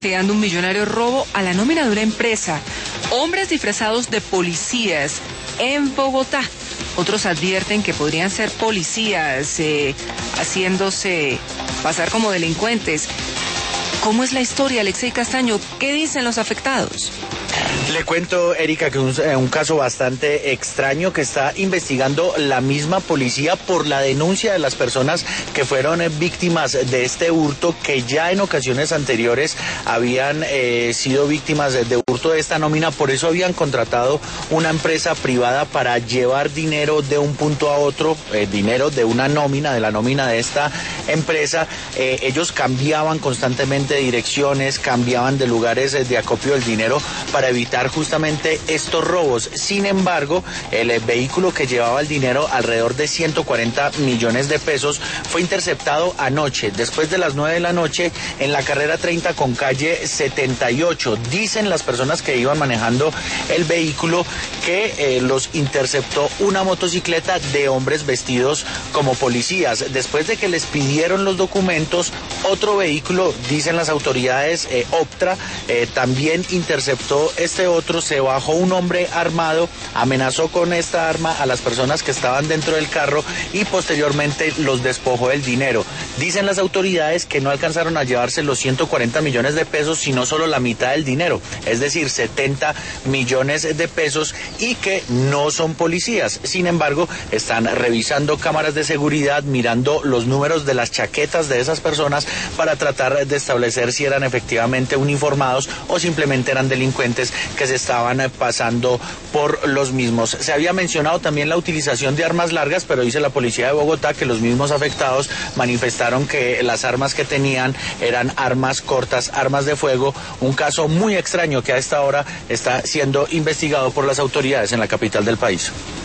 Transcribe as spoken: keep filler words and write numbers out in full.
Investigando un millonario robo a la nómina de una empresa. Hombres disfrazados de policías en Bogotá. Otros advierten que podrían ser policías eh, haciéndose pasar como delincuentes. ¿Cómo es la historia, Alexei Castaño? ¿Qué dicen los afectados? Le cuento, Erika, que un, un caso bastante extraño que está investigando la misma policía por la denuncia de las personas que fueron víctimas de este hurto, que ya en ocasiones anteriores habían eh, sido víctimas de, de hurto de esta nómina. Por eso habían contratado una empresa privada para llevar dinero de un punto a otro, eh, dinero de una nómina, de la nómina de esta empresa. Eh, ellos cambiaban constantemente de direcciones, cambiaban de lugares de acopio del dinero para evitar justamente estos robos. Sin embargo, el eh, vehículo que llevaba el dinero, alrededor de ciento cuarenta millones de pesos, fue interceptado anoche, después de las nueve de la noche, en la carrera treinta con calle setenta y ocho. Dicen las personas que iban manejando el vehículo que eh, los interceptó una motocicleta de hombres vestidos como policías. Después de que les pidieron los documentos, otro vehículo, dicen las autoridades, eh, Optra, eh, también interceptó este otro. Se bajó un hombre armado, amenazó con esta arma a las personas que estaban dentro del carro y posteriormente los despojó del dinero. Dicen las autoridades que no alcanzaron a llevarse los ciento cuarenta millones de pesos, sino solo la mitad del dinero, es decir, setenta millones de pesos, y que no son policías. Sin embargo, están revisando cámaras de seguridad, mirando los números de las chaquetas de esas personas para tratar de establecer si eran efectivamente uniformados o simplemente eran delincuentes que se estaban pasando por los mismos. Se había mencionado también la utilización de armas largas, pero dice la policía de Bogotá que los mismos afectados manifestaron que las armas que tenían eran armas cortas, armas de fuego. Un caso muy extraño que a esta hora está siendo investigado por las autoridades en la capital del país.